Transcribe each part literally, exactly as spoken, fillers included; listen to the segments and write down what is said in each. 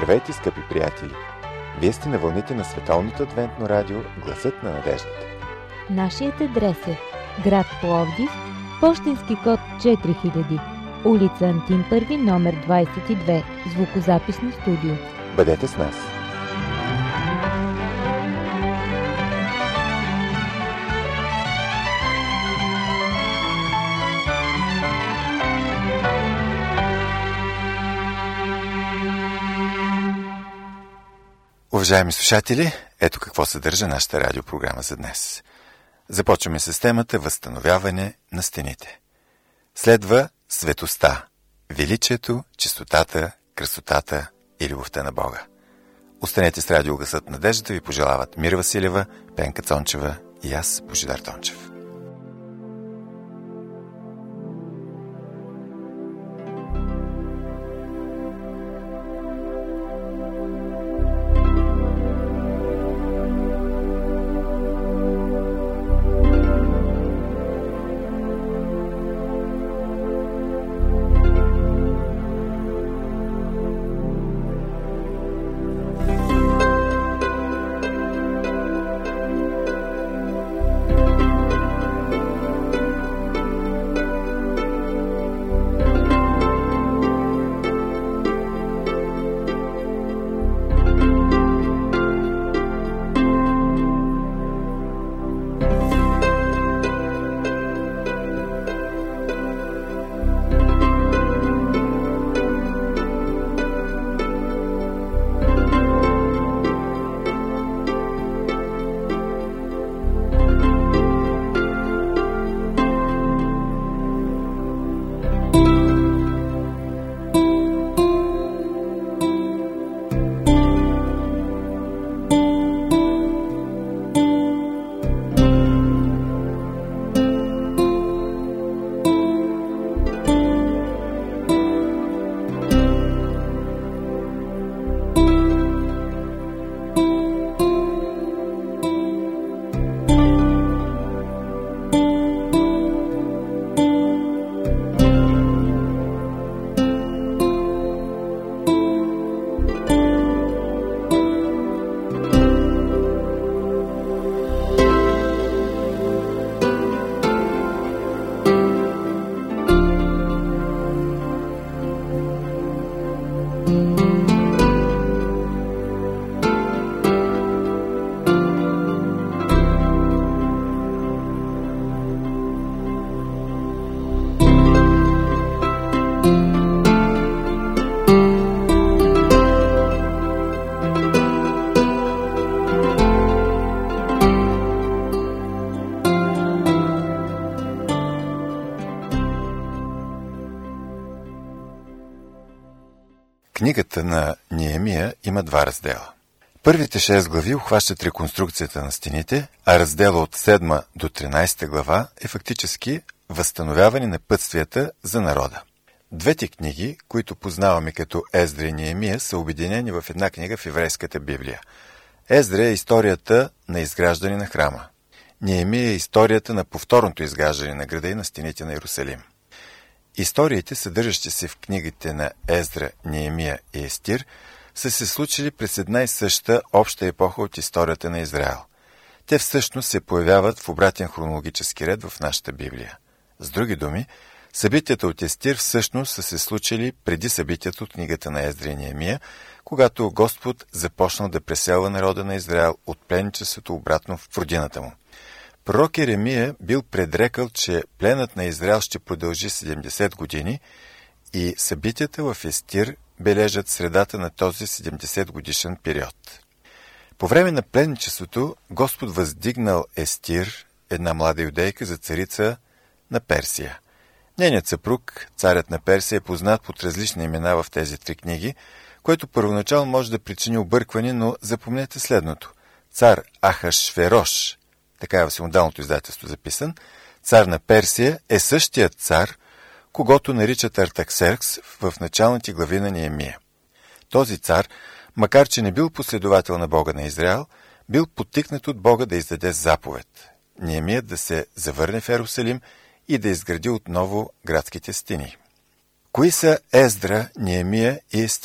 Здравейте, скъпи приятели! Вие сте на вълните на Световното адвентно радио Гласът на надеждата. Нашият адрес е град Пловдив, пощенски код четири хиляди, улица Антим първи, номер двадесет и две, звукозаписно студио. Бъдете с нас! Уважаеми слушатели, ето какво съдържа нашата радиопрограма за днес. Започваме с темата Възстановяване на стените. Следва светостта, величието, чистотата, красотата и любовта на Бога. Останете с радио Гласът на надеждата, ви пожелават Мира Василева, Пенка Цончева и аз, Божидар Тончев. Книгата на Неемия има два раздела. Първите шест глави обхващат реконструкцията на стените, а раздела от седма до тринадесета глава е фактически възстановяване на пътствията за народа. Двете книги, които познаваме като Ездра и Неемия, са обединени в една книга в еврейската Библия. Ездра е историята на изграждане на храма. Неемия е историята на повторното изграждане на града и на стените на Иерусалим. Историите, съдържащи се в книгите на Ездра, Неемия и Естир, са се случили през една и съща обща епоха от историята на Израел. Те всъщност се появяват в обратен хронологически ред в нашата Библия. С други думи, събитията от Естир всъщност са се случили преди събитията от книгата на Ездра и Неемия, когато Господ започнал да преселва народа на Израел от пленничеството обратно в родината му. Пророк Еремия бил предрекал, че пленът на Израел ще продължи седемдесет години и събитията в Естир бележат средата на този седемдесет годишен период. По време на пленничеството Господ въздигнал Естир, една млада юдейка, за царица на Персия. Нейният съпруг, царят на Персия, е познат под различни имена в тези три книги, което първоначално може да причини объркване, но запомнете следното. Цар Ахашверош, така е в синодалното издателство записан, цар на Персия, е същият цар, когото наричат Артаксеркс в началните глави на Неемия. Този цар, макар че не бил последовател на Бога на Израел, бил подтикнат от Бога да издаде заповед. Неемия да се завърне в Иерусалим и да изгради отново градските стени. Кои са Ездра, Неемия и Естир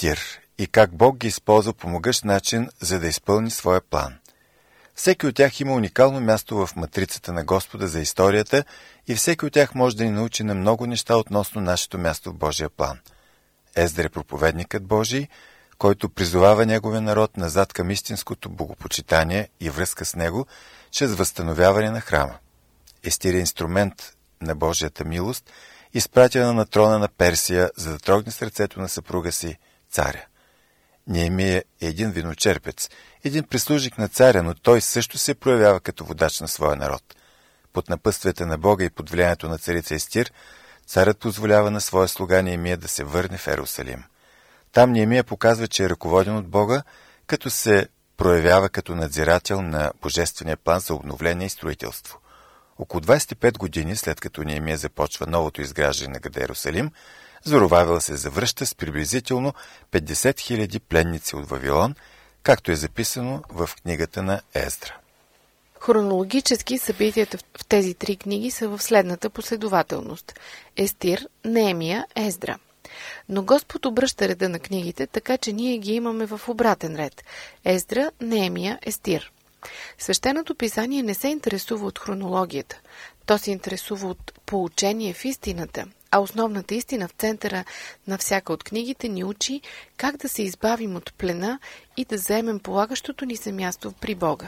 и как Бог ги използва по могъщ начин, за да изпълни своя план. Всеки от тях има уникално място в матрицата на Господа за историята и всеки от тях може да ни научи на много неща относно нашето място в Божия план. Ездра е проповедникът Божий, който призовава неговия народ назад към истинското богопочитание и връзка с него, чрез възстановяване на храма. Естир е инструмент на Божията милост, изпратена на трона на Персия, за да трогне сърцето на съпруга си, царя. Неемия е един виночерпец, един прислужник на царя, но той също се проявява като водач на своя народ. Под напътствията на Бога и под влиянието на царица Естир, царят позволява на своя слуга Неемия да се върне в Ерусалим. Там Неемия показва, че е ръководен от Бога, като се проявява като надзирател на божествения план за обновление и строителство. Около двадесет и пет години след като Неемия започва новото изграждане на града Ерусалим, Зоровавел се завръща с приблизително петдесет хиляди пленници от Вавилон, както е записано в книгата на Ездра. Хронологически събитията в тези три книги са в следната последователност: Естир, Неемия, Ездра. Но Господ обръща реда на книгите, така че ние ги имаме в обратен ред: Ездра, Неемия, Естир. Свещеното писание не се интересува от хронологията. То се интересува от поучение в истината, а основната истина в центъра на всяка от книгите ни учи как да се избавим от плена и да заемем полагащото ни се място при Бога.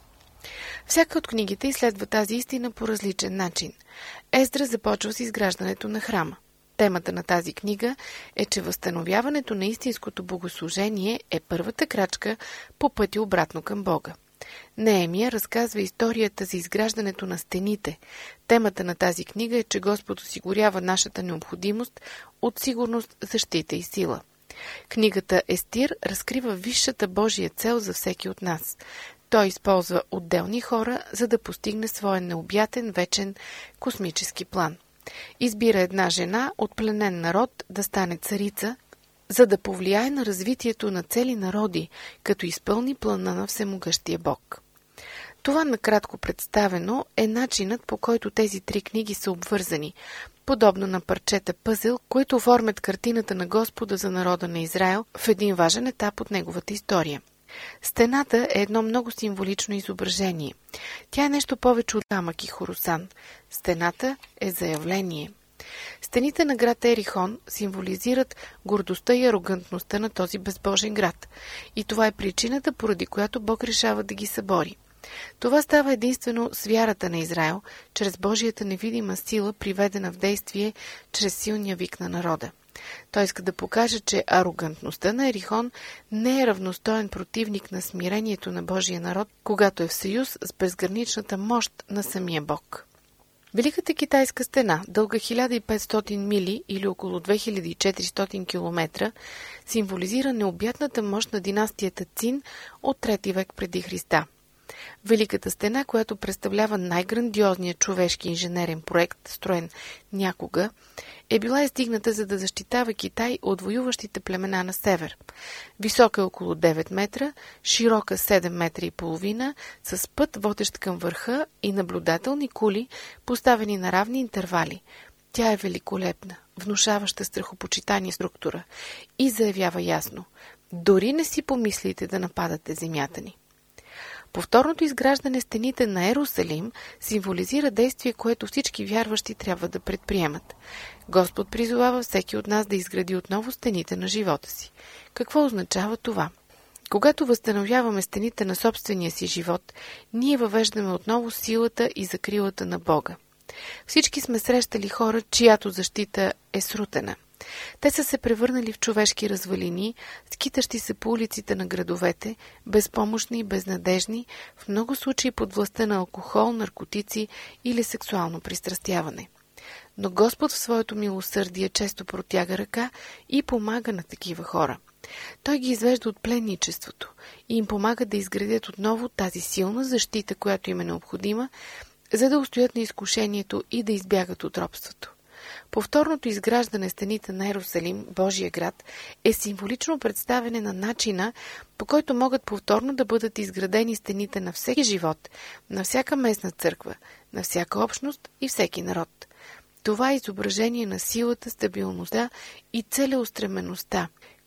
Всяка от книгите изследва тази истина по различен начин. Ездра започва с изграждането на храма. Темата на тази книга е, че възстановяването на истинското богослужение е първата крачка по пътя обратно към Бога. Неемия разказва историята за изграждането на стените. Темата на тази книга е, че Господ осигурява нашата необходимост от сигурност, защита и сила. Книгата Естир разкрива висшата Божия цел за всеки от нас. Той използва отделни хора, за да постигне своя необятен, вечен космически план. Избира една жена от пленен народ да стане царица, за да повлияе на развитието на цели народи, като изпълни плана на всемогъщия Бог. Това накратко представено е начинът, по който тези три книги са обвързани, подобно на парчета пъзел, които оформят картината на Господа за народа на Израел в един важен етап от неговата история. Стената е едно много символично изображение. Тя е нещо повече от камък и хорусан. Стената е заявление. Стените на град Ерихон символизират гордостта и арогантността на този безбожен град. И това е причината, поради която Бог решава да ги събори. Това става единствено с вярата на Израел, чрез Божията невидима сила, приведена в действие чрез силния вик на народа. Той иска да покаже, че арогантността на Ерихон не е равностоен противник на смирението на Божия народ, когато е в съюз с безграничната мощ на самия Бог. Великата китайска стена, дълга хиляда и петстотин мили или около две хиляди и четиристотин километра, символизира необятната мощ на династията Цин от трети век преди Христа. Великата стена, която представлява най-грандиозният човешки инженерен проект, строен някога, е била издигната, за да защитава Китай от воюващите племена на север. Висока е около девет метра, широка седем метра и половина, с път водещ към върха и наблюдателни кули, поставени на равни интервали. Тя е великолепна, внушаваща страхопочитание структура и заявява ясно: дори не си помислите да нападате земята ни. Повторното изграждане стените на Ерусалим символизира действие, което всички вярващи трябва да предприемат. Господ призовава всеки от нас да изгради отново стените на живота си. Какво означава това? Когато възстановяваме стените на собствения си живот, ние въвеждаме отново силата и закрилата на Бога. Всички сме срещали хора, чиято защита е срутена. Те са се превърнали в човешки развалини, скитащи се по улиците на градовете, безпомощни и безнадежни, в много случаи под властта на алкохол, наркотици или сексуално пристрастяване. Но Господ в своето милосърдие често протяга ръка и помага на такива хора. Той ги извежда от пленничеството и им помага да изградят отново тази силна защита, която им е необходима, за да устоят на изкушението и да избягат от робството. Повторното изграждане стените на Ерусалим, Божия град, е символично представяне на начина, по който могат повторно да бъдат изградени стените на всеки живот, на всяка местна църква, на всяка общност и всеки народ. Това е изображение на силата, стабилността и целеустремеността,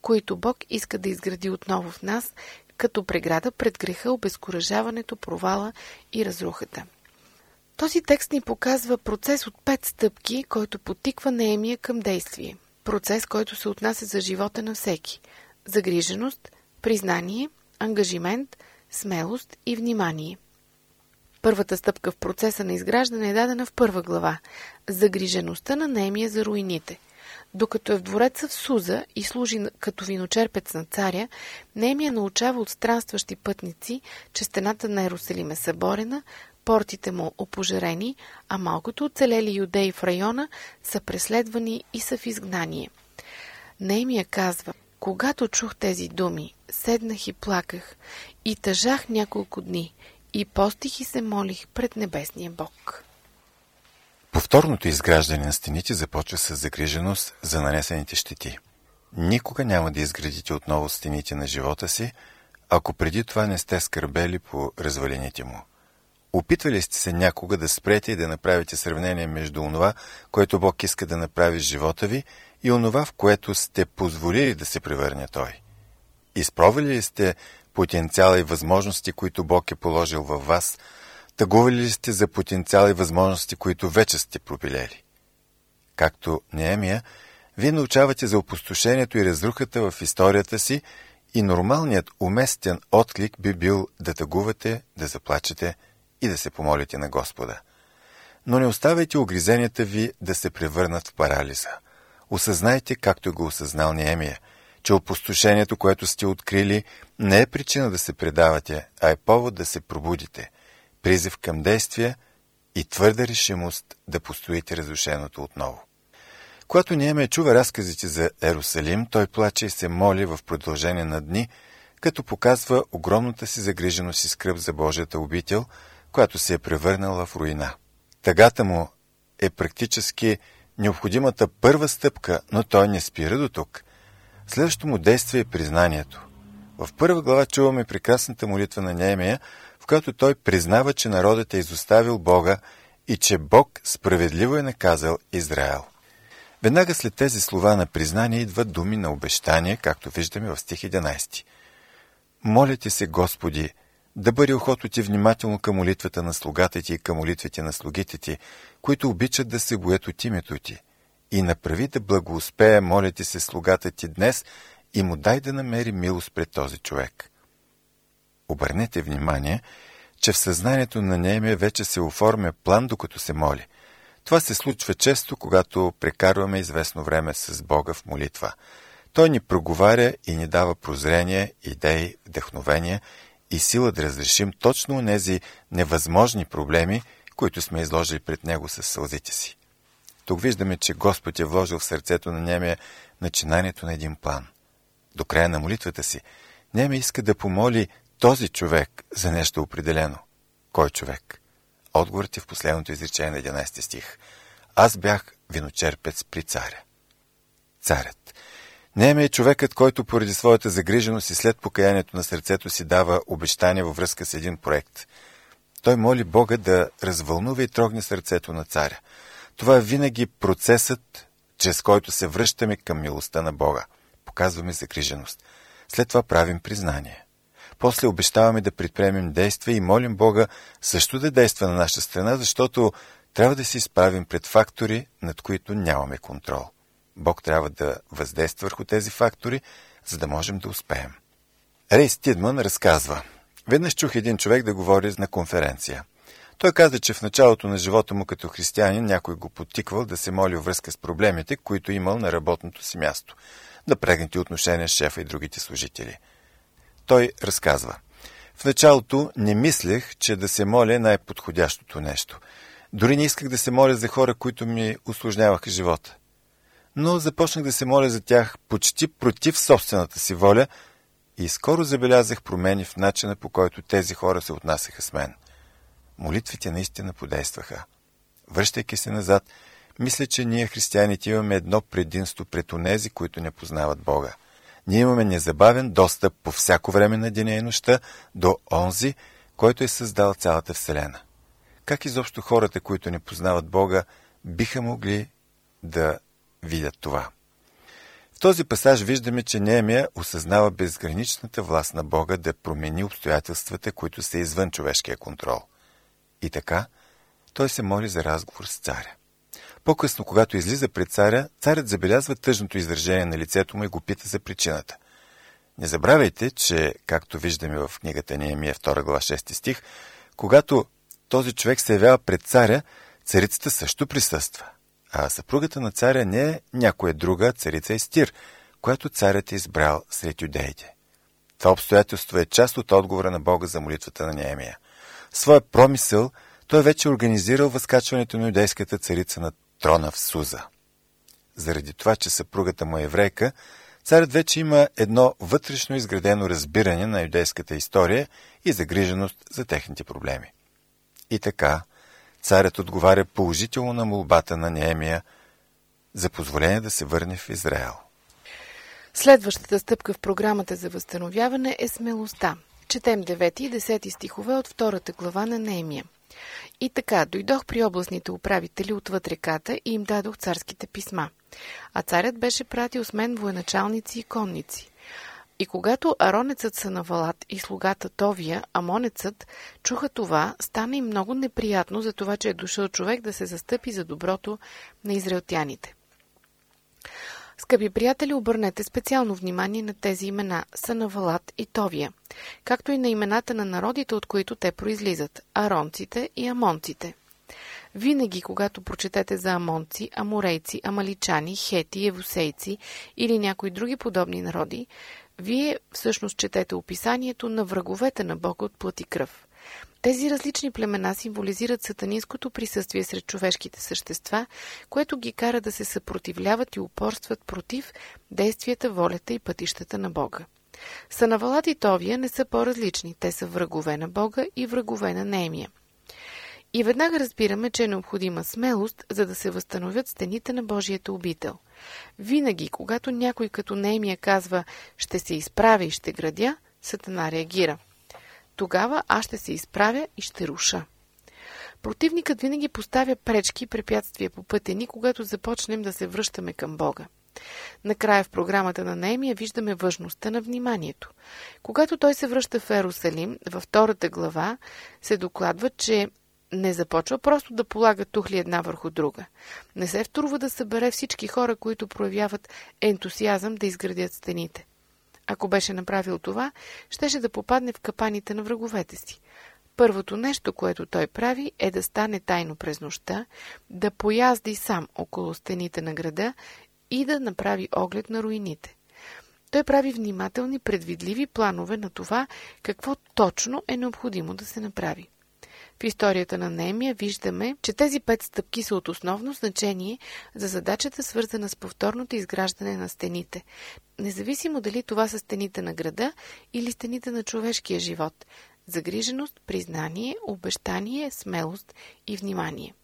които Бог иска да изгради отново в нас, като преграда пред греха, обезкуражаването, провала и разрухата. Този текст ни показва процес от пет стъпки, който потиква Неемия към действие. Процес, който се отнася за живота на всеки. Загриженост, признание, ангажимент, смелост и внимание. Първата стъпка в процеса на изграждане е дадена в първа глава – загрижеността на Неемия за руините. Докато е в двореца в Суза и служи като виночерпец на царя, Неемия научава от странстващи пътници, че стената на Йерусалим е съборена, портите му опожарени, а малкото оцелели юдеи в района са преследвани и са в изгнание. Неемия казва: когато чух тези думи, седнах и плаках, и тъжах няколко дни, и постих и се молих пред небесния Бог. Повторното изграждане на стените започва с загриженост за нанесените щети. Никога няма да изградите отново стените на живота си, ако преди това не сте скърбели по развалините му. Опитвали сте се някога да спрете и да направите сравнение между онова, което Бог иска да направи с живота ви, и онова, в което сте позволили да се превърне Той? Изпробвали ли сте потенциала и възможности, които Бог е положил във вас? Тъгували ли сте за потенциала и възможности, които вече сте пропилели? Както Неемия, вие научавате за опустошението и разрухата в историята си, и нормалният уместен отклик би бил да тъгувате, да заплачете и да се помолите на Господа. Но не оставяйте огризенията ви да се превърнат в парализа. Осъзнайте, както го осъзнал Неемия, че опустошението, което сте открили, не е причина да се предавате, а е повод да се пробудите, призив към действия и твърда решимост да постоите разрушеното отново. Когато Неемия чува разказите за Йерусалим, той плаче и се моли в продължение на дни, като показва огромната си загриженост и скръб за Божията обител, която се е превърнала в руина. Тъгата му е практически необходимата първа стъпка, но той не спира до тук. Следващото му действие е признанието. В първа глава чуваме прекрасната молитва на Неемия, в която той признава, че народът е изоставил Бога и че Бог справедливо е наказал Израел. Веднага след тези слова на признание идват думи на обещание, както виждаме в стих единайсети. Моля ти се, Господи, да бъде ухото ти внимателно към молитвата на слугата ти и към молитвите на слугите ти, които обичат да се боят от името ти. И направи да благоуспее, моля ти се, слугата ти днес, и му дай да намери милост пред този човек. Обърнете внимание, че в съзнанието на Неемия вече се оформя план, докато се моли. Това се случва често, когато прекарваме известно време с Бога в молитва. Той ни проговаря и ни дава прозрение, идеи, вдъхновения и сила да разрешим точно онези невъзможни проблеми, които сме изложили пред Него със сълзите си. Тук виждаме, че Господ е вложил в сърцето на Неемия начинанието на един план. До края на молитвата си Неемия иска да помоли този човек за нещо определено. Кой човек? Отговорът е в последното изречение на единайсети стих. Аз бях виночерпец при царя. Царят. Неемия е човекът, който поради своята загриженост и след покаянието на сърцето си дава обещание във връзка с един проект. Той моли Бога да развълнува и трогне сърцето на царя. Това е винаги процесът, чрез който се връщаме към милостта на Бога. Показваме загриженост. След това правим признание. После обещаваме да предприемем действия и молим Бога също да действа на наша страна, защото трябва да се изправим пред фактори, над които нямаме контрол. Бог трябва да въздейства върху тези фактори, за да можем да успеем. Рей Стидман разказва: веднъж чух един човек да говори на конференция. Той каза, че в началото на живота му като християнин някой го подтиквал да се моли във връзка с проблемите, които имал на работното си място, напрегнати отношения с шефа и другите служители. Той разказва: в началото не мислех, че да се моля е най-подходящото нещо. Дори не исках да се моля за хора, които ми усложняваха живота. Но започнах да се моля за тях почти против собствената си воля и скоро забелязах промени в начина, по който тези хора се отнасяха с мен. Молитвите наистина подействаха. Връщайки се назад, мисля, че ние, християните, имаме едно предимство пред онези, които не познават Бога. Ние имаме незабавен достъп по всяко време на деня и нощта до онзи, който е създал цялата Вселена. Как изобщо хората, които не познават Бога, биха могли да видят това? В този пасаж виждаме, че Неемия осъзнава безграничната власт на Бога да промени обстоятелствата, които са извън човешкия контрол. И така, той се моли за разговор с царя. По-късно, когато излиза пред царя, царят забелязва тъжното изражение на лицето му и го пита за причината. Не забравяйте, че, както виждаме в книгата Неемия втора глава шести стих, когато този човек се явява пред царя, царицата също присъства. А съпругата на царя не е някоя друга царица Естир, която царят е избрал сред юдеите. Това обстоятелство е част от отговора на Бога за молитвата на Неемия. Своя промисъл той вече организирал възкачването на юдейската царица на трона в Суза. Заради това, че съпругата му е еврейка, царят вече има едно вътрешно изградено разбиране на юдейската история и загриженост за техните проблеми. И така, царят отговаря положително на молбата на Неемия за позволение да се върне в Израел. Следващата стъпка в програмата за възстановяване е смелостта. Четем девети и десети стихове от втората глава на Неемия. И така, дойдох при областните управители отвъд реката и им дадох царските писма. А царят беше пратил с мен военачалници и конници. И когато аронецът Санавалат и слугата Товия, амонецът, чуха това, стана им много неприятно за това, че е дошъл човек да се застъпи за доброто на израелтяните. Скъпи приятели, обърнете специално внимание на тези имена Санавалат и Товия, както и на имената на народите, от които те произлизат – аронците и амонците. Винаги, когато прочетете за амонци, аморейци, амаличани, хети, евусейци или някои други подобни народи, вие всъщност четете описанието на враговете на Бога от плът и кръв. Тези различни племена символизират сатанинското присъствие сред човешките същества, което ги кара да се съпротивляват и упорстват против действията, волята и пътищата на Бога. Санавалат и Товия не са по-различни, те са врагове на Бога и врагове на Неемия. И веднага разбираме, че е необходима смелост, за да се възстановят стените на Божията обител. Винаги, когато някой като Неемия казва «ще се изправя и ще градя», Сатана реагира. Тогава аз ще се изправя и ще руша. Противникът винаги поставя пречки и препятствия по пътя ни, когато започнем да се връщаме към Бога. Накрая в програмата на Неемия виждаме важността на вниманието. Когато той се връща в Ерусалим, във втората глава се докладва, че не започва просто да полага тухли една върху друга. Не се втурва да събере всички хора, които проявяват ентусиазъм да изградят стените. Ако беше направил това, щеше да попадне в капаните на враговете си. Първото нещо, което той прави, е да стане тайно през нощта, да поязди сам около стените на града и да направи оглед на руините. Той прави внимателни, предвидливи планове на това, какво точно е необходимо да се направи. В историята на Неемия виждаме, че тези пет стъпки са от основно значение за задачата, свързана с повторното изграждане на стените, независимо дали това са стените на града или стените на човешкия живот – загриженост, признание, обещание, смелост и внимание.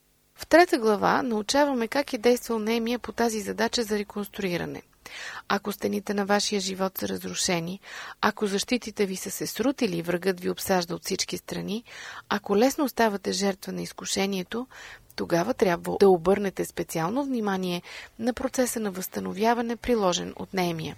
В трета глава научаваме как е действал Неемия по тази задача за реконструиране. Ако стените на вашия живот са разрушени, ако защитите ви са се срутили и врагът ви обсажда от всички страни, ако лесно оставате жертва на изкушението, тогава трябва да обърнете специално внимание на процеса на възстановяване, приложен от Неемия.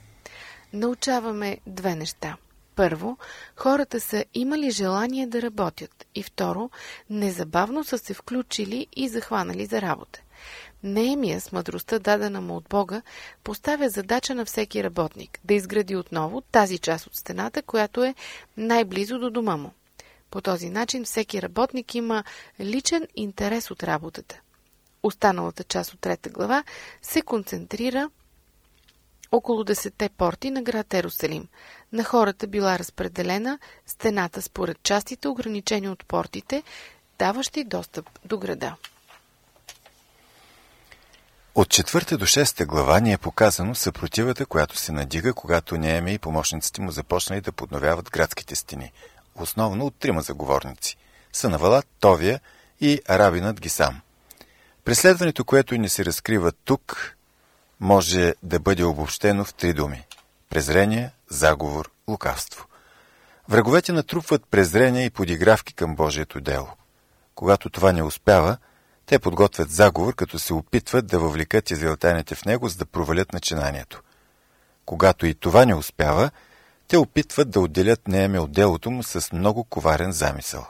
Научаваме две неща. Първо, хората са имали желание да работят и второ, незабавно са се включили и захванали за работа. Неемия, с мъдростта дадена му от Бога, поставя задача на всеки работник да изгради отново тази част от стената, която е най-близо до дома му. По този начин всеки работник има личен интерес от работата. Останалата част от трета глава се концентрира около десетте порти на град Ерусалим. На хората била разпределена стената според частите, ограничени от портите, даващи достъп до града. От четвърта до шеста глава ни е показано съпротивата, която се надига, когато Неемия и помощниците му започнали да подновяват градските стени, основно от трима заговорници – Санавалат, Товия и арабинът Гисам. Преследването, което ни се разкрива тук, може да бъде обобщено в три думи – презрение, заговор, лукавство. Враговете натрупват презрение и подигравки към Божието дело. Когато това не успява, те подготвят заговор, като се опитват да въвлекат израелтяните в него, за да провалят начинанието. когато и това не успява, те опитват да отделят Неемия от делото му с много коварен замисъл.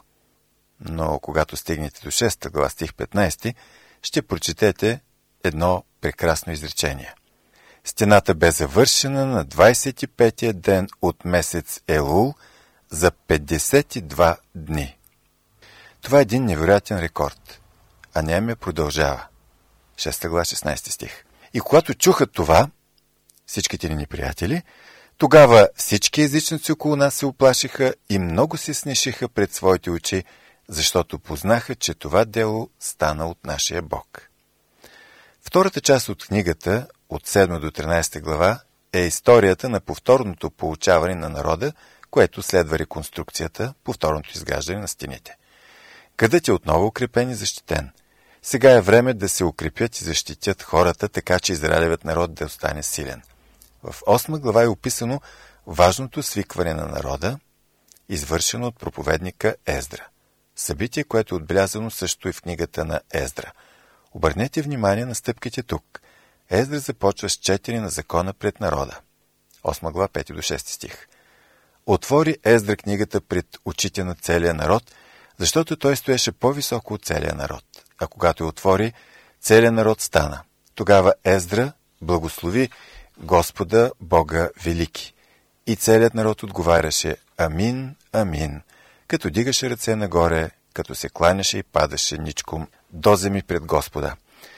Но когато стигнете до шеста глава, стих петнайсети, ще прочетете едно прекрасно изречение. Стената бе завършена на двайсет и петия ден от месец Елул за петдесет и два дни. Това е един невероятен рекорд. А Неемия продължава. шеста глава, шестнайсети стих. И когато чуха това, всичките ни приятели, тогава всички езичници около нас се уплашиха и много се снишиха пред своите очи, защото познаха, че това дело стана от нашия Бог. Втората част от книгата, от седма до тринайсета глава, е историята на повторното получаване на народа, което следва реконструкцията, повторното изграждане на стените. Градът е отново укрепен и защитен. Сега е време да се укрепят и защитят хората, така че израелевият народ да остане силен. В осма глава е описано важното свикване на народа, извършено от проповедника Ездра. Събитие, което е отбелязано също и в книгата на Ездра. Обърнете внимание на стъпките тук. Ездра започва с четене на закона пред народа. осма глава, пети до шести стих. Отвори Ездра книгата пред очите на целия народ, защото той стоеше по-високо от целия народ. А когато я отвори, целият народ стана. Тогава Ездра благослови Господа Бога Велики. И целият народ отговаряше Амин, Амин, като дигаше ръце нагоре, като се кланяше и падаше ничком до земи пред Господа.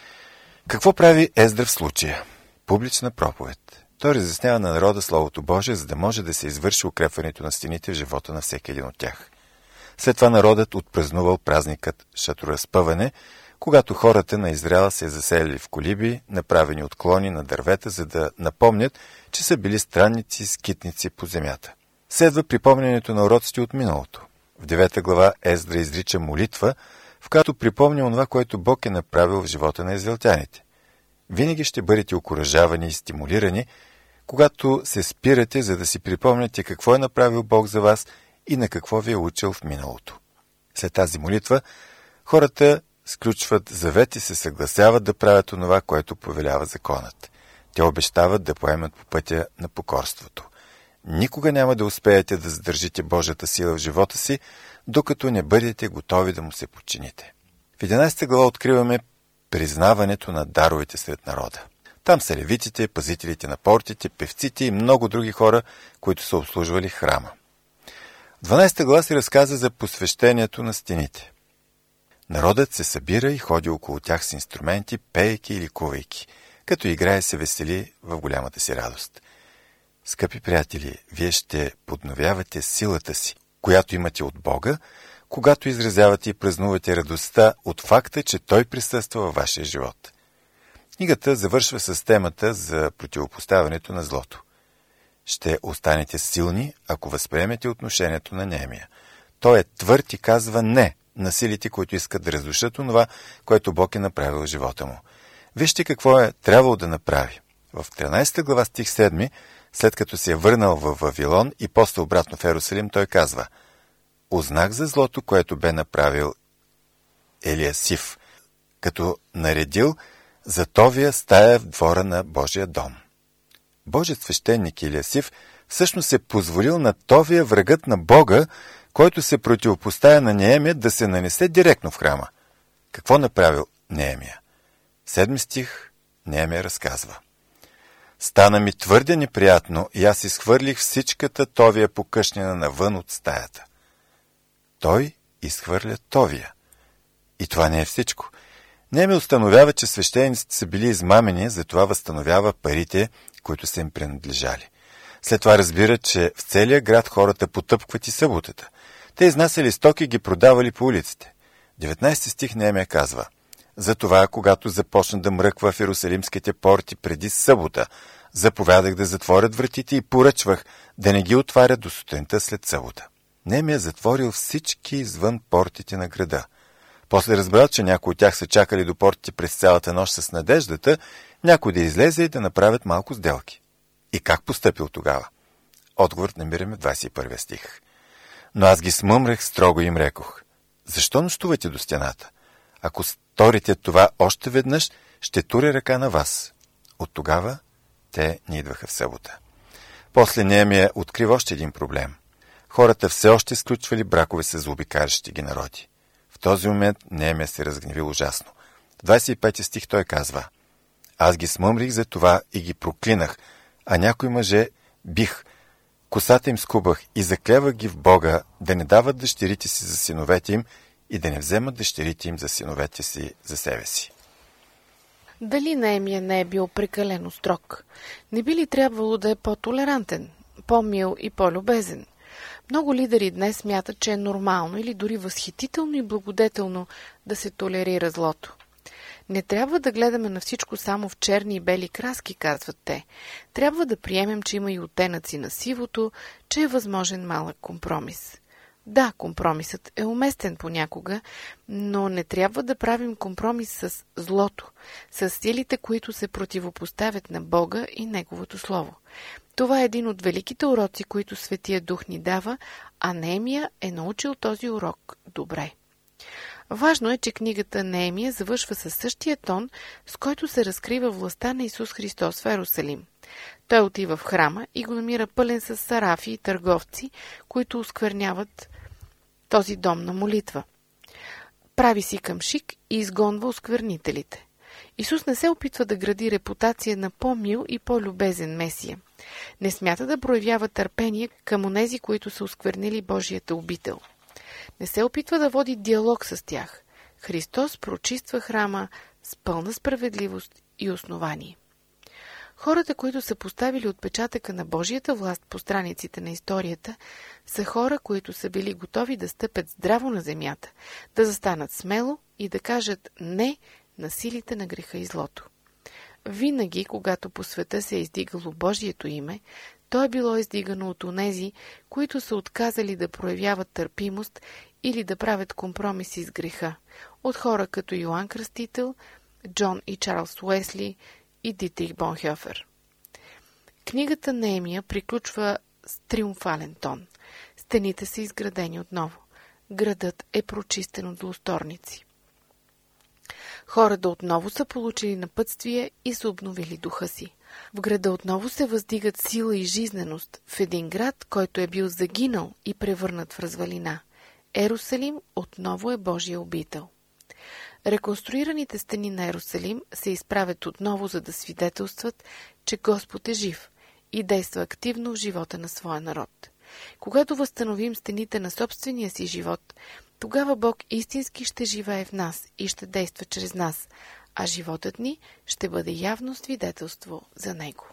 Какво прави Ездра в случая? Публична проповед. Той разяснява на народа Словото Божие, за да може да се извърши укрепването на стените в живота на всеки един от тях. След това народът отпразнувал празникът Шатроразпъване, когато хората на Израел се заселили в колиби, направени от клони на дървета, за да напомнят, че са били странници, скитници по земята. Следва припомнянето на уроците от миналото. В девета глава Ездра изрича молитва, в която припомня онова, което Бог е направил в живота на израелтяните. Винаги ще бъдете окуражавани и стимулирани, когато се спирате, за да си припомняте какво е направил Бог за вас и на какво ви е учил в миналото. След тази молитва, хората сключват завет и се съгласяват да правят онова, което повелява законът. Те обещават да поемат по пътя на покорството. Никога няма да успеете да задържите Божията сила в живота си, докато не бъдете готови да му се подчините. В единайсета глава откриваме признаването на даровете сред народа. Там са левитите, пазителите на портите, певците и много други хора, които са обслужвали храма. В дванайсета глава се разказа за посвещението на стените. Народът се събира и ходи около тях с инструменти, пеейки или кувайки, като играе и се весели в голямата си радост. Скъпи приятели, вие ще подновявате силата си, която имате от Бога, когато изразявате и празнувате радостта от факта, че Той присъства във вашия живот. Книгата завършва с темата за противопоставянето на злото. Ще останете силни, ако възприемете отношението на Неемия. Той е твърд и казва не на силите, които искат да разрушат онова, което Бог е направил в живота му. Вижте какво е трябвало да направи. В тринайсета глава стих седми, след като се е върнал в Вавилон и после обратно в Ерусалим, той казва: узнах за злото, което бе направил Елиасиф, като наредил за Товия стая в двора на Божия дом. Божият свещеник Елиасиф всъщност се позволил на Товия, врагът на Бога, който се противопоставя на Неемия, да се нанесе директно в храма. Какво направил Неемия? Седми стих Неемия разказва: стана ми твърде неприятно и аз изхвърлих всичката Товия покъшнина навън от стаята. Той изхвърля Товия. И това не е всичко. Неемия установява, че свещениците са били измамени, затова възстановява парите, които са им принадлежали. След това разбира, че в целия град хората потъпкват и съботата. Те изнасяли стоки и ги продавали по улиците. деветнайсети стих Неемия казва: затова, когато започна да мръква в Иерусалимските порти преди събота, заповядах да затворят вратите и поръчвах да не ги отварят до сутринта след събота. Неемия затворил всички извън портите на града. После разбрал, че някои от тях са чакали до портите през цялата нощ с надеждата, някой да излезе и да направят малко сделки. И как постъпил тогава? Отговор намираме в двайсет и първи стих. Но аз ги смъмрах строго и им рекох: защо нощувате до стената? Ако сторите това още веднъж, ще туря ръка на вас. От тогава те не идваха в събота. После Неемия открива още един проблем. Хората все още сключвали бракове с злообикалящи ги народи. В този момент Неемия се разгневил ужасно. В двадесет и пети стих той казва: аз ги смъмрих за това и ги проклинах, а някои мъже бих, косата им скубах и заклевах ги в Бога да не дават дъщерите си за синовете им и да не вземат дъщерите им за синовете си за себе си. Дали Неемия не е бил прекалено строг? Не би ли трябвало да е по-толерантен, по-мил и по-любезен? Много лидери днес смятат, че е нормално или дори възхитително и благодетелно да се толерира злото. Не трябва да гледаме на всичко само в черни и бели краски, казват те. Трябва да приемем, че има и оттенъци на сивото, че е възможен малък компромис. Да, компромисът е уместен понякога, но не трябва да правим компромис с злото, с силите, които се противопоставят на Бога и Неговото Слово. Това е един от великите уроци, които Светия Дух ни дава, а Неемия е научил този урок добре. Важно е, че книгата Неемия завършва със същия тон, с който се разкрива властта на Исус Христос в Ерусалим. Той отива в храма и го намира пълен с сарафи и търговци, които оскверняват този дом на молитва. Прави си къмшик и изгонва осквернителите. Исус не се опитва да гради репутация на по-мил и по-любезен Месия. Не смята да проявява търпение към онези, които са осквернили Божията обител. Не се опитва да води диалог с тях. Христос прочиства храма с пълна справедливост и основание. Хората, които са поставили отпечатъка на Божията власт по страниците на историята, са хора, които са били готови да стъпят здраво на земята, да застанат смело и да кажат не на силите на греха и злото. Винаги, когато по света се е издигало Божието име, то е било издигано от онези, които са отказали да проявяват търпимост или да правят компромиси с греха, от хора като Йоан Кръстител, Джон и Чарлз Уесли и Дитрих Бонхьофер. Книгата Неемия приключва с триумфален тон. Стените са изградени отново. Градът е прочистен от злосторници. Хората отново са получили напътствие и са обновили духа си. В града отново се въздигат сила и жизненост в един град, който е бил загинал и превърнат в развалина. Ерусалим отново е Божия обител. Реконструираните стени на Ерусалим се изправят отново, за да свидетелстват, че Господ е жив и действа активно в живота на своя народ. Когато възстановим стените на собствения си живот, тогава Бог истински ще живее в нас и ще действа чрез нас, а животът ни ще бъде явно свидетелство за Него.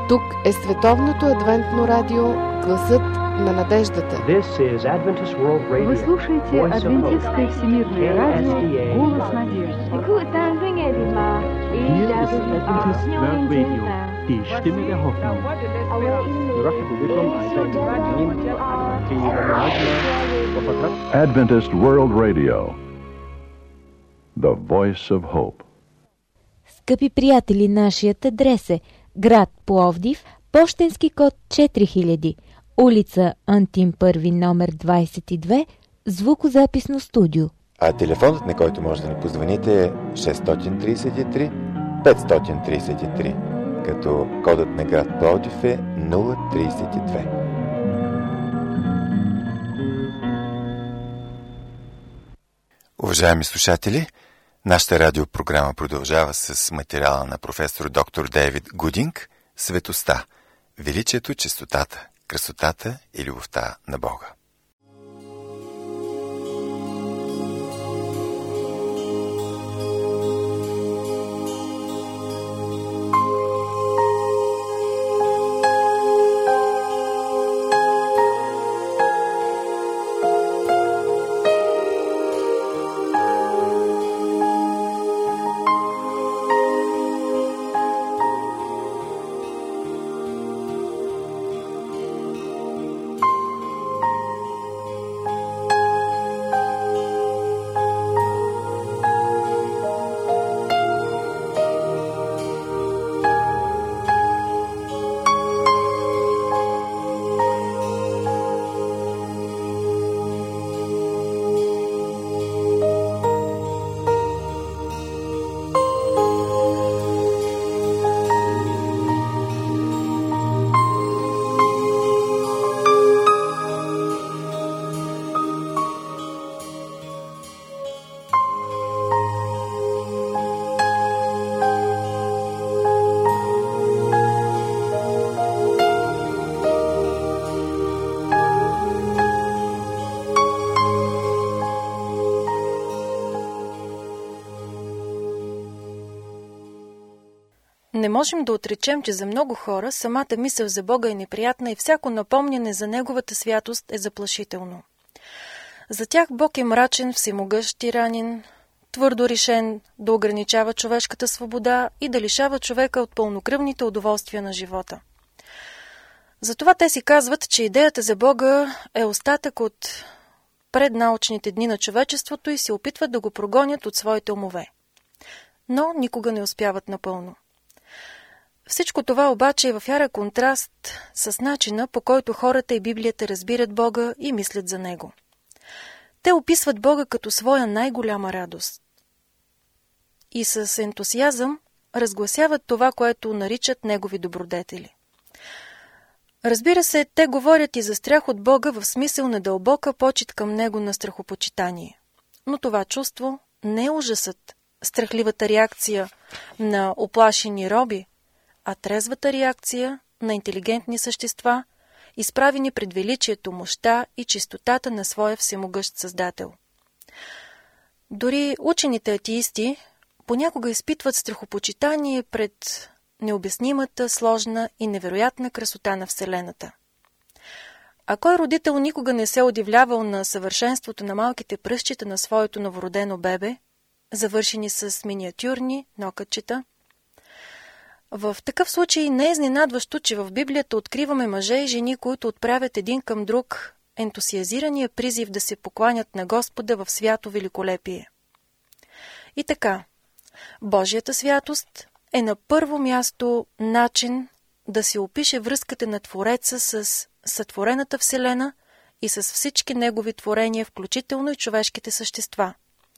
Тук е Световното адвентно радио, гласът на надеждата. Вы слушаете Адвентистское всемирное радио «Голос надежды». Hier ist Adventist World Radio, die Stimme der Hoffnung. Adventist World Radio, the voice of hope. Скъпи приятели, нашият адрес е град Пловдив, пощенски код четири хиляди, улица Антим първи, номер двадесет и две, звукозаписно студио. А телефонът, на който може да ни позвоните, е шест три три пет три три, като кодът на град Пловдив е нула тридесет и две. Уважаеми слушатели, нашата радиопрограма продължава с материала на професор доктор Дейвид Гудинг «Светостта. Величието, чистотата, красотата и любовта на Бога». Не можем да отречем, че за много хора самата мисъл за Бога е неприятна и всяко напомняне за Неговата святост е заплашително. За тях Бог е мрачен, всемогъщ тиранин, твърдо решен да ограничава човешката свобода и да лишава човека от пълнокръвните удоволствия на живота. Затова те си казват, че идеята за Бога е остатък от преднаучните дни на човечеството и се опитват да го прогонят от своите умове. Но никога не успяват напълно. Всичко това обаче е в яра контраст с начина, по който хората и Библията разбират Бога и мислят за Него. Те описват Бога като своя най-голяма радост. И с ентусиазъм разгласяват това, което наричат Негови добродетели. Разбира се, те говорят и за страх от Бога в смисъл на дълбока почит към Него на страхопочитание. Но това чувство не е ужасът, страхливата реакция на оплашени роби, а трезвата реакция на интелигентни същества, изправени пред величието, мощта и чистотата на своя всемогъщ Създател. Дори учените атеисти понякога изпитват страхопочитание пред необяснимата, сложна и невероятна красота на Вселената. А кой родител никога не се удивлявал на съвършенството на малките пръстчета на своето новородено бебе, завършени с миниатюрни нокътчета? В такъв случай не е изненадващо, че в Библията откриваме мъже и жени, които отправят един към друг ентусиазирания призив да се покланят на Господа в свято великолепие. И така, Божията святост е на първо място начин да се опише връзката на Твореца с сътворената Вселена и с всички Негови творения, включително и човешките същества.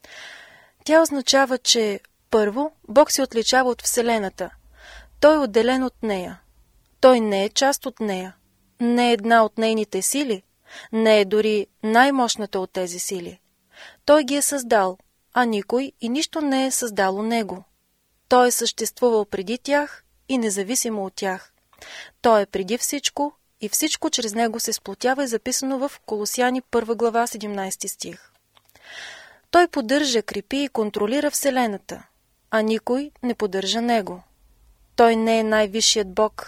Тя означава, че първо Бог се отличава от Вселената. Той е отделен от нея. Той не е част от нея. Не е една от нейните сили. Не е дори най-мощната от тези сили. Той ги е създал, а никой и нищо не е създало него. Той е съществувал преди тях и независимо от тях. Той е преди всичко и всичко чрез него се сплотява, е записано в Колосяни първа глава седемнадесети стих. Той поддържа, крепи и контролира Вселената, а никой не поддържа него. Той не е най-висшият Бог,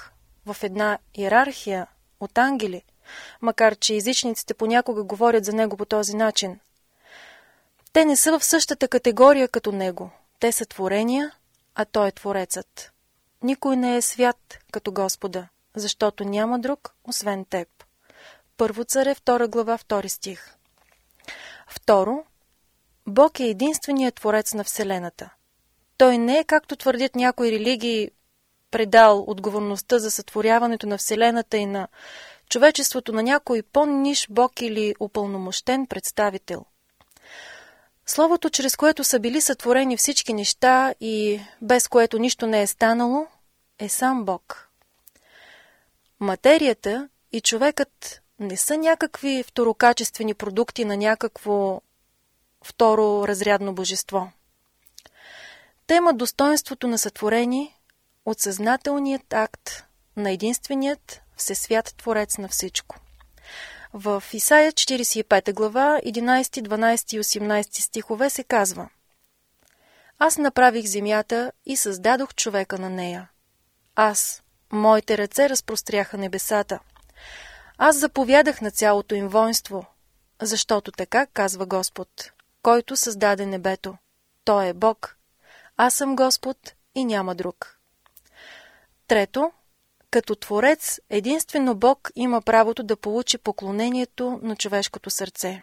в една иерархия от ангели, макар че езичниците понякога говорят за него по този начин. Те не са в същата категория като него. Те са творения, а той е Творецът. Никой не е свят като Господа, защото няма друг, освен теб. Първо царе, втора глава, втори стих. Второ, Бог е единственият Творец на Вселената. Той не е, както твърдят някои религии, предал отговорността за сътворяването на Вселената и на човечеството на някой по-ниш Бог или упълномощен представител. Словото, чрез което са били сътворени всички неща и без което нищо не е станало, е сам Бог. Материята и човекът не са някакви второкачествени продукти на някакво второразрядно божество. Те имат достоинството на сътворени от съзнателният акт на единственият всесвят Творец на всичко. В Исаия четиридесет и пета глава, единадесети, дванадесети и осемнадесети стихове се казва: Аз направих земята и създадох човека на нея. Аз, моите ръце разпростряха небесата. Аз заповядах на цялото им воинство, защото така казва Господ, който създаде небето. Той е Бог. Аз съм Господ и няма друг. Трето, като Творец, единствено Бог има правото да получи поклонението на човешкото сърце.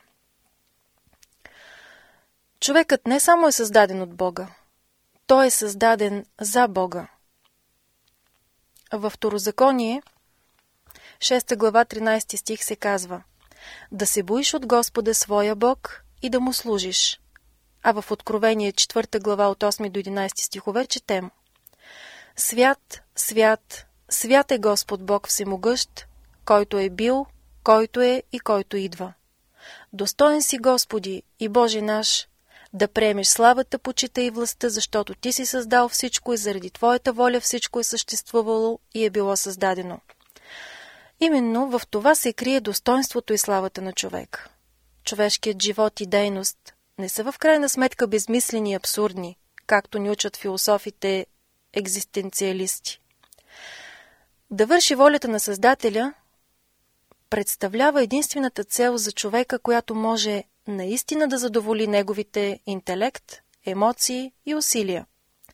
Човекът не само е създаден от Бога, той е създаден за Бога. Във Второзаконие, шеста глава, тринадесети стих се казва: Да се боиш от Господа своя Бог и да му служиш. А в Откровение, четвърта глава, от осми до единадесети стихове четем: Свят, свят, свят е Господ Бог всемогъщ, който е бил, който е и който идва. Достоен си, Господи и Боже наш, да приемеш славата, почита и властта, защото Ти си създал всичко и заради Твоята воля всичко е съществувало и е било създадено. Именно в това се крие достоинството и славата на човек. Човешкият живот и дейност не са в крайна сметка безмислени и абсурдни, както ни учат философите екзистенциалисти. Да върши волята на Създателя представлява единствената цел за човека, която може наистина да задоволи неговите интелект, емоции и усилия.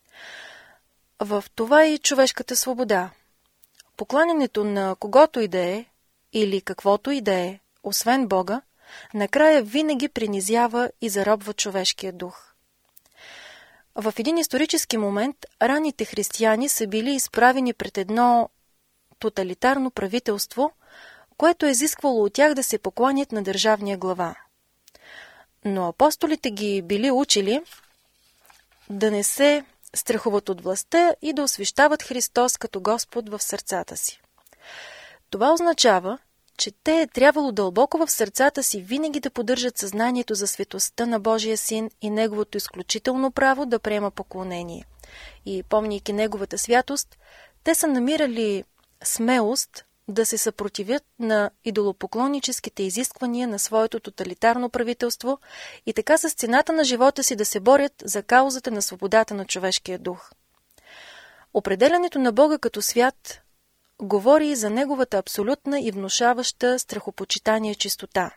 В това и човешката свобода. Покланянето на когото и да е, или каквото и да е, освен Бога, накрая винаги принизява и заробва човешкия дух. В един исторически момент ранните християни са били изправени пред едно тоталитарно правителство, което е изисквало от тях да се покланят на държавния глава. Но апостолите ги били учили да не се страхуват от властта и да освещават Христос като Господ в сърцата си. Това означава, че те е трябвало дълбоко в сърцата си винаги да поддържат съзнанието за светостта на Божия Син и Неговото изключително право да приема поклонение. И помняйки Неговата святост, те са намирали смелост да се съпротивят на идолопоклонническите изисквания на своето тоталитарно правителство и така с цената на живота си да се борят за каузата на свободата на човешкия дух. Определянето на Бога като свят говори и за неговата абсолютна и внушаваща страхопочитание чистота.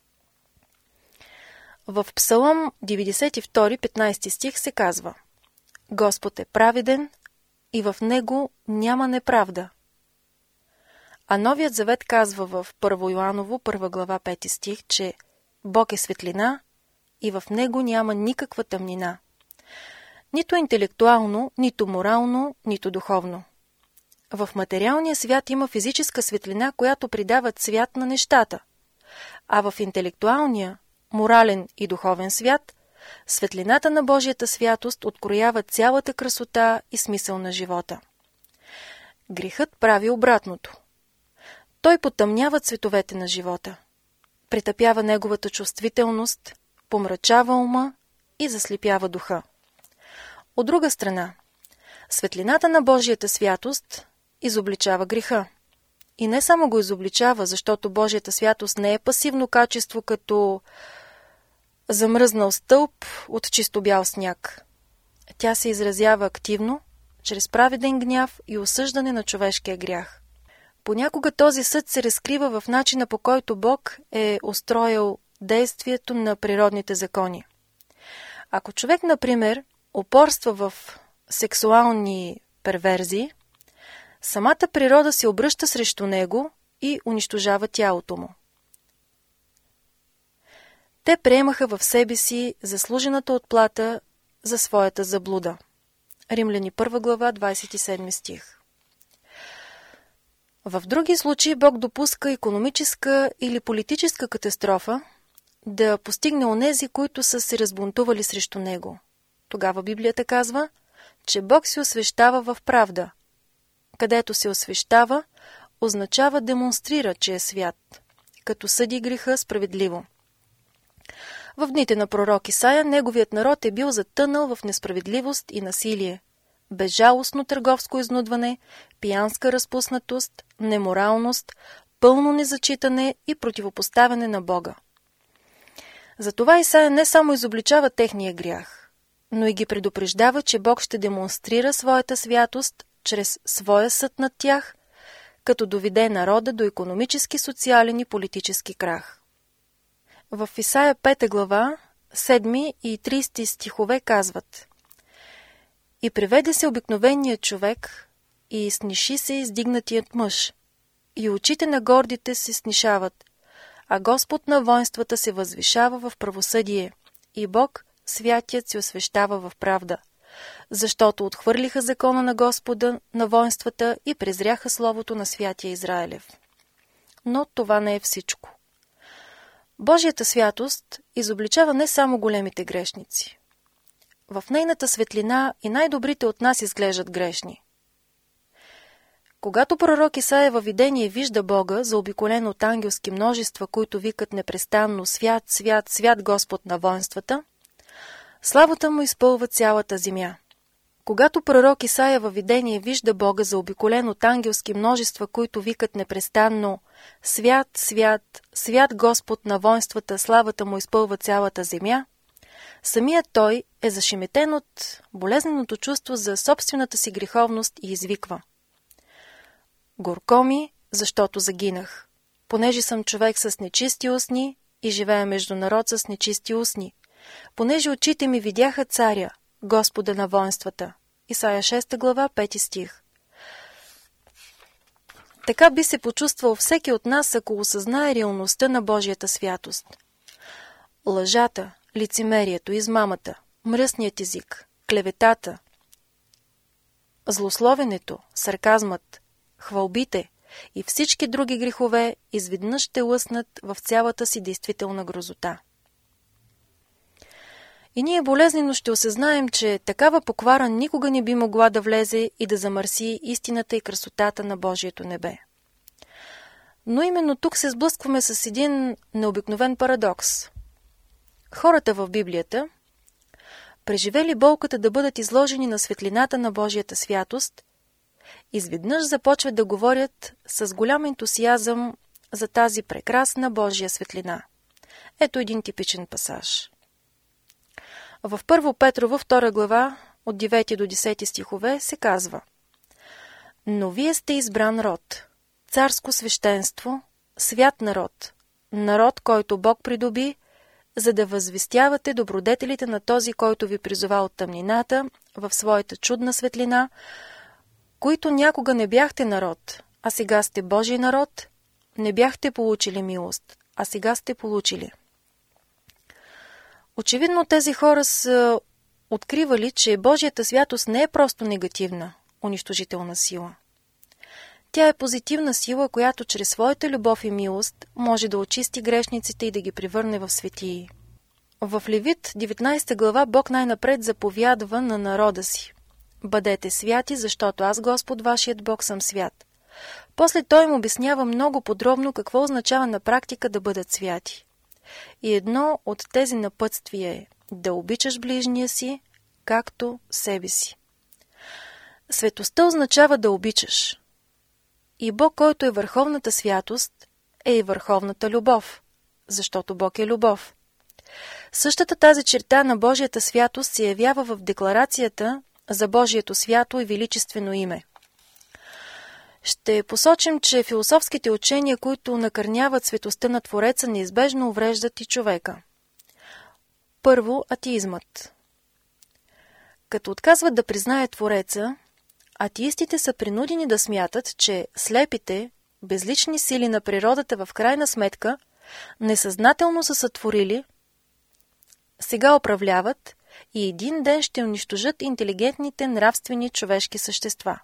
В Псалом деветдесет и втори, петнадесети стих се казва: Господ е праведен и в него няма неправда. А Новият завет казва в Първо Йоаново, първа глава, пети стих, че Бог е светлина и в него няма никаква тъмнина. Нито интелектуално, нито морално, нито духовно. В материалния свят има физическа светлина, която придава цвят на нещата, а в интелектуалния, морален и духовен свят, светлината на Божията святост откроява цялата красота и смисъл на живота. Грехът прави обратното. Той потъмнява цветовете на живота, притъпява неговата чувствителност, помрачава ума и заслепява духа. От друга страна, светлината на Божията святост изобличава греха. И не само го изобличава, защото Божията святост не е пасивно качество като замръзнал стълб от чисто бял сняг. Тя се изразява активно, чрез праведен гняв и осъждане на човешкия грях. Понякога този съд се разкрива в начина, по който Бог е устроил действието на природните закони. Ако човек, например, упорства в сексуални перверзии, самата природа се обръща срещу него и унищожава тялото му. Те приемаха в себе си заслужената отплата за своята заблуда. Римляни първа глава, двадесет и седми стих. В други случаи Бог допуска икономическа или политическа катастрофа да постигне онези, които са се разбунтували срещу него. Тогава Библията казва, че Бог се освещава в правда. Където се освещава, означава демонстрира, че е свят, като съди греха справедливо. В дните на пророк Исаия неговият народ е бил затънал в несправедливост и насилие, безжалостно търговско изнудване, пиянска разпуснатост, неморалност, пълно незачитане и противопоставяне на Бога. Затова Исаия не само изобличава техния грях, но и ги предупреждава, че Бог ще демонстрира своята святост чрез своя съд над тях, като доведе народа до икономически, социален и политически крах. В Исаия пета глава, седми и тридесети стихове казват: „И приведе се обикновеният човек, и сниши се издигнатият мъж, и очите на гордите се снишават, а Господ на воинствата се възвишава в правосъдие, и Бог, святият, се освещава в правда, защото отхвърлиха закона на Господа на воинствата и презряха словото на святия Израилев.“ Но това не е всичко. Божията святост изобличава не само големите грешници. В нейната светлина и най-добрите от нас изглеждат грешни. Когато пророк Исаия във видение вижда Бога, заобиколен от ангелски множества, които викат непрестанно „Свят, свят, свят Господ на воинствата“, славата му изпълва цялата земя. Когато пророк Исаия във видение вижда Бога, заобиколен от ангелски множества, които викат непрестанно „Свят, свят, свят Господ на воинствата, славата му изпълва цялата земя“, самият той е зашеметен от болезненото чувство за собствената си греховност и извиква: „Горко ми, защото загинах, понеже съм човек с нечисти устни и живея между народ с нечисти устни, понеже очите ми видяха царя, Господа на воинствата.“ Исаия шеста глава, пети стих. Така би се почувствал всеки от нас, ако осъзнае реалността на Божията святост. Лъжата, лицемерието, измамата, мръсният език, клеветата, злословенето, сарказмът, хвалбите и всички други грехове изведнъж ще лъснат в цялата си действителна грозота. И ние болезнено ще осъзнаем, че такава поквара никога не би могла да влезе и да замърси истината и красотата на Божието небе. Но именно тук се сблъскваме с един необикновен парадокс. Хората в Библията, преживели болката да бъдат изложени на светлината на Божията святост, изведнъж започват да говорят с голям ентусиазъм за тази прекрасна Божия светлина. Ето един типичен пасаж. В Първо Петрово, втора глава, от девети до десети стихове се казва: „Но вие сте избран род, царско свещенство, свят народ, народ, който Бог придоби, за да възвестявате добродетелите на този, който ви призова от тъмнината в своята чудна светлина, които някога не бяхте народ, а сега сте Божий народ, не бяхте получили милост, а сега сте получили.“ Очевидно тези хора са откривали, че Божията святост не е просто негативна, унищожителна сила. Тя е позитивна сила, която чрез своята любов и милост може да очисти грешниците и да ги превърне в светии. В Левит, деветнадесета глава, Бог най-напред заповядва на народа си: „Бъдете святи, защото аз, Господ, вашият Бог, съм свят.“ После той им обяснява много подробно какво означава на практика да бъдат святи. И едно от тези напътствия е да обичаш ближния си, както себе си. Светостта означава да обичаш. И Бог, който е върховната святост, е и върховната любов, защото Бог е любов. Същата тази черта на Божията святост се явява в декларацията за Божието свято и величествено име. ще посочим, че философските учения, които накърняват светостта на Твореца, неизбежно увреждат и човека. Първо, атеизмът. Като отказват да признаят Твореца, атеистите са принудени да смятат, че слепите, безлични сили на природата в крайна сметка несъзнателно са сътворили, сега управляват и един ден ще унищожат интелигентните нравствени човешки същества.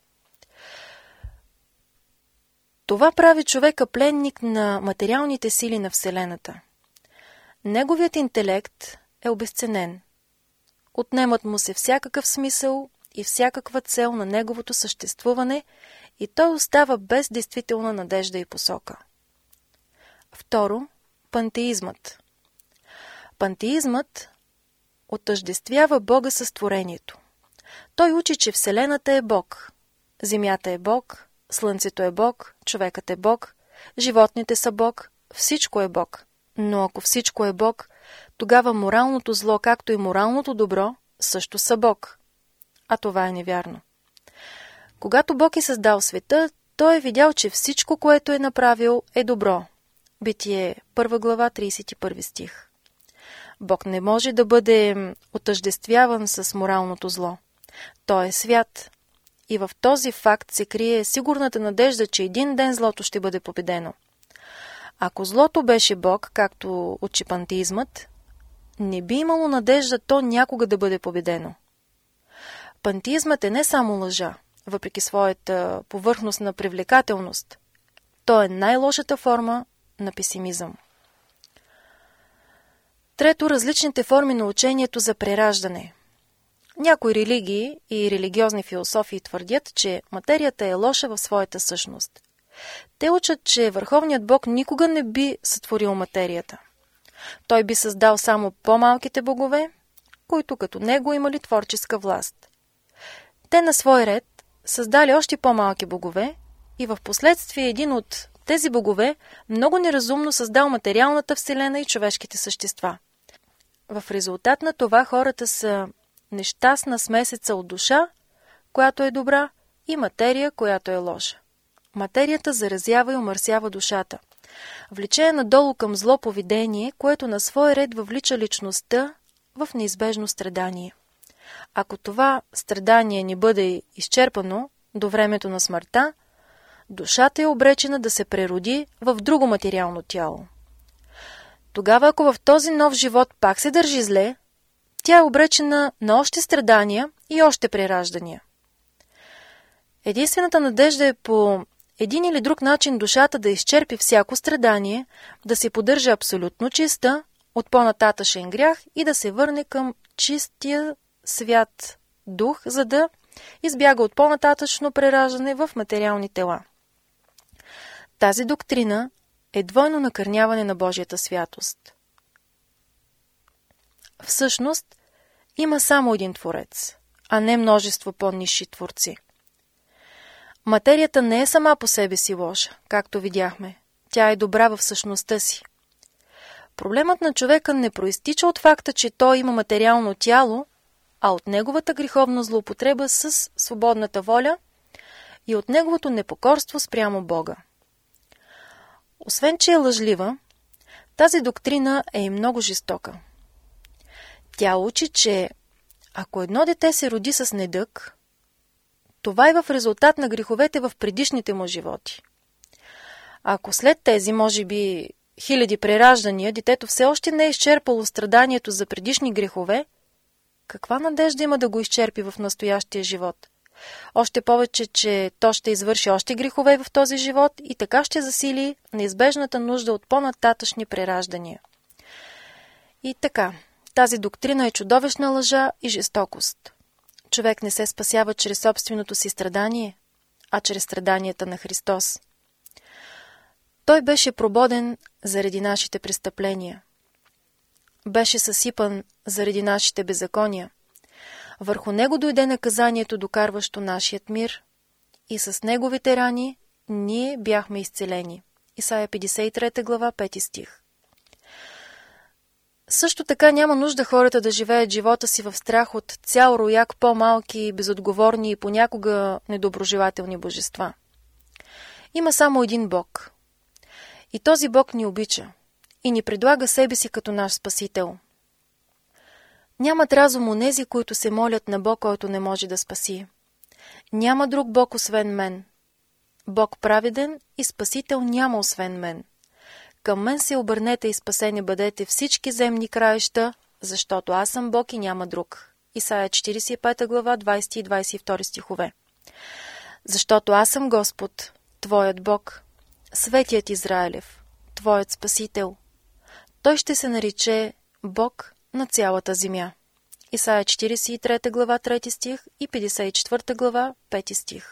Това прави човека пленник на материалните сили на Вселената. Неговият интелект е обезценен. Отнемат му се всякакъв смисъл и всякаква цел на неговото съществуване и той остава без действителна надежда и посока. Второ, пантеизмът. Пантеизмът отъждествява Бога с творението. Той учи, че Вселената е Бог, Земята е Бог, Слънцето е Бог, човекът е Бог, животните са Бог, всичко е Бог. Но ако всичко е Бог, тогава моралното зло, както и моралното добро, също са Бог. А това е невярно. Когато Бог е създал света, той е видял, че всичко, което е направил, е добро. Битие, първа глава, тридесет и първи стих. Бог не може да бъде отъждествяван с моралното зло. Той е свят. И в този факт се крие сигурната надежда, че един ден злото ще бъде победено. Ако злото беше Бог, както учи пантеизмът, не би имало надежда то някога да бъде победено. Пантеизмът е не само лъжа, въпреки своята повърхностна привлекателност. То е най-лошата форма на песимизъм. Трето, различните форми на учението за прераждане. Някои религии и религиозни философии твърдят, че материята е лоша в своята същност. Те учат, че Върховният Бог никога не би сътворил материята. Той би създал само по-малките богове, които като него имали творческа власт. Те на свой ред създали още по-малки богове и в последствие един от тези богове много неразумно създал материалната вселена и човешките същества. В резултат на това хората са нещастна смесеца от душа, която е добра, и материя, която е лоша. Материята заразява и омърсява душата. Влече я надолу към зло поведение, което на свой ред въвлича личността в неизбежно страдание. Ако това страдание не бъде изчерпано до времето на смъртта, душата е обречена да се прероди в друго материално тяло. Тогава, ако в този нов живот пак се държи зле, тя е обречена на още страдания и още прераждания. Единствената надежда е по един или друг начин душата да изчерпи всяко страдание, да се поддържа абсолютно чиста от по-нататъшен грях и да се върне към чистия свят дух, за да избяга от по-нататъчно прераждане в материални тела. Тази доктрина е двойно накърняване на Божията святост. Всъщност, има само един Творец, а не множество по-нисши творци. Материята не е сама по себе си лоша, както видяхме. Тя е добра в същността си. Проблемът на човека не проистича от факта, че той има материално тяло, а от неговата греховна злоупотреба с свободната воля и от неговото непокорство спрямо Бога. Освен че е лъжлива, тази доктрина е и много жестока. Тя учи, че ако едно дете се роди с недъг, това е в резултат на греховете в предишните му животи. Ако след тези, може би, хиляди прераждания, детето все още не е изчерпало страданието за предишни грехове, каква надежда има да го изчерпи в настоящия живот? Още повече, че то ще извърши още грехове в този живот и така ще засили неизбежната нужда от по-нататъшни прераждания. И така, тази доктрина е чудовищна лъжа и жестокост. Човек не се спасява чрез собственото си страдание, а чрез страданията на Христос. Той беше прободен заради нашите престъпления. Беше съсипан заради нашите беззакония. Върху него дойде наказанието, докарващо нашият мир, и с неговите рани ние бяхме изцелени. Исаия петдесет и трета глава, пети стих. Също така няма нужда хората да живеят живота си в страх от цял рояк по-малки, безотговорни и понякога недоброжелателни божества. Има само един Бог. И този Бог ни обича и ни предлага себе си като наш Спасител. Нямат разум онези, които се молят на Бог, който не може да спаси. Няма друг Бог освен мен. Бог праведен и Спасител няма освен мен. Към мен се обърнете и спасени бъдете всички земни краища, защото аз съм Бог и няма друг. Исаия четиридесет и пета глава, двадесети и двадесет и втори стихове. Защото аз съм Господ, твоят Бог, Светият Израилев, твоят Спасител. Той ще се нарече Бог на цялата земя. Исаия четиридесет и трета глава, трети стих и петдесет и четвърта глава, пети стих.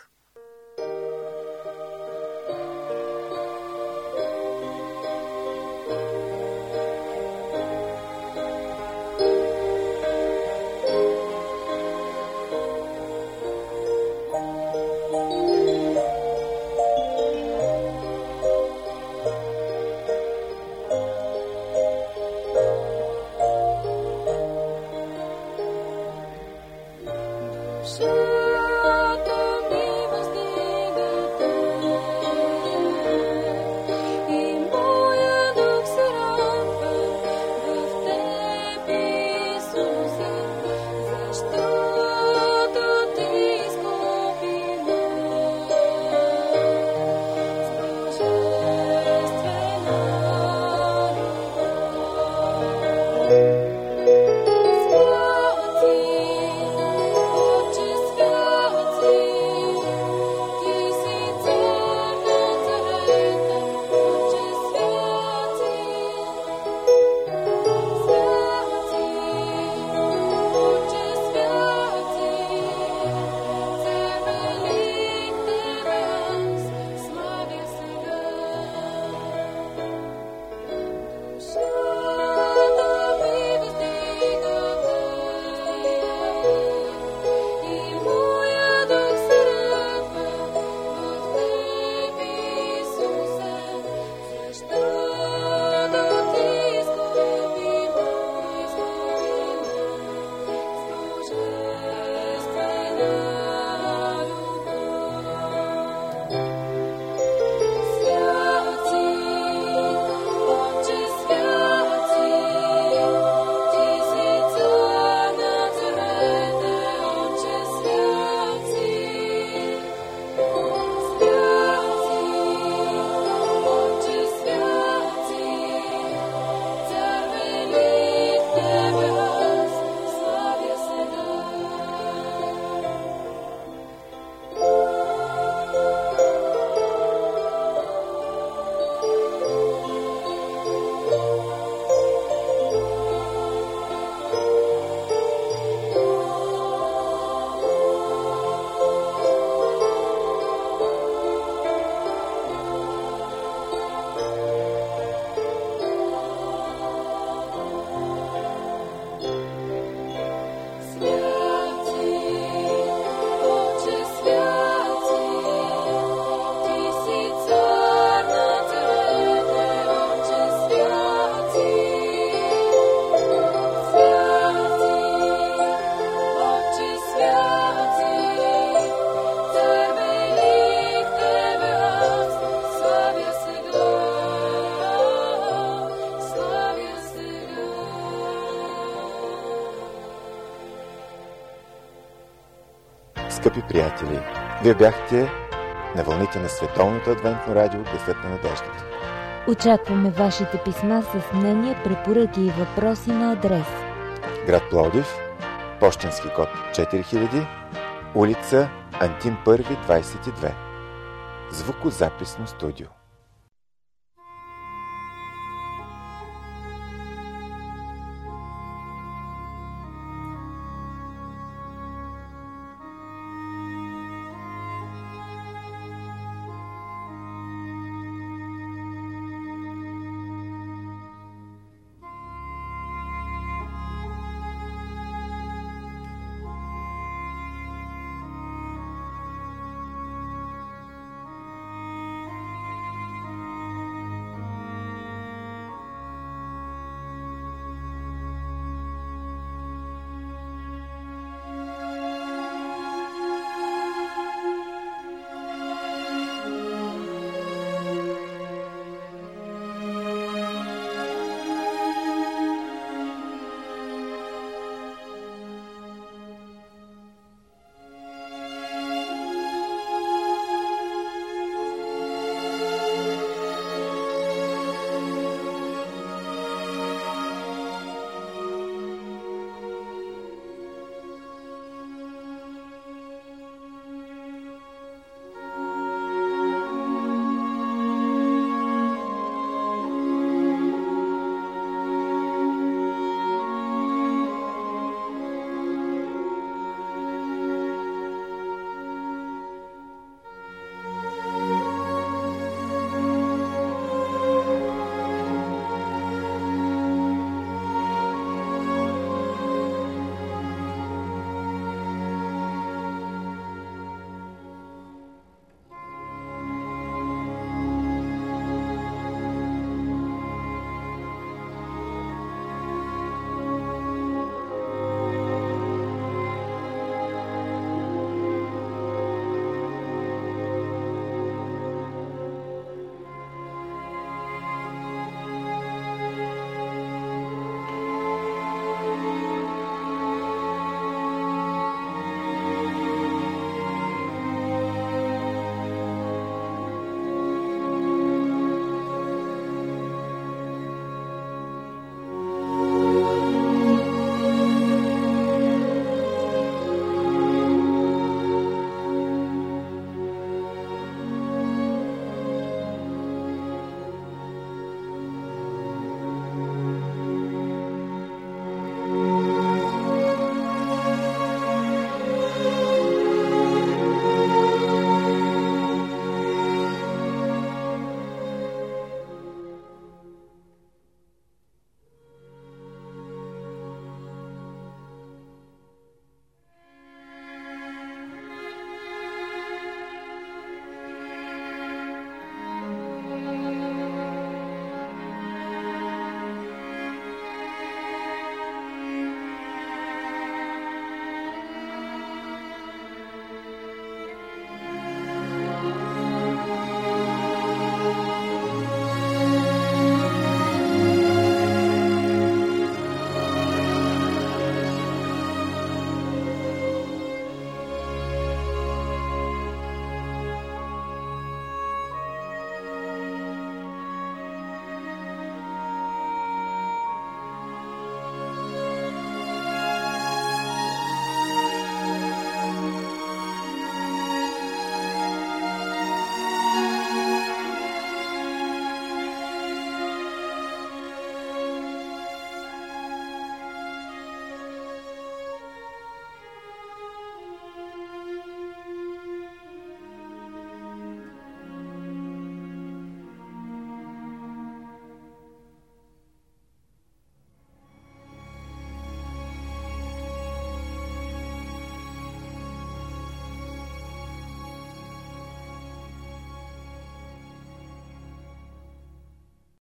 Скъпи приятели, вие бяхте на вълните на Световното адвентно радио Гласът на надеждата. Очакваме вашите писма с мнения, препоръки и въпроси на адрес: град Пловдив, пощенски код четири хиляди, улица Антим първи, двадесет и две. Звукозаписно студио.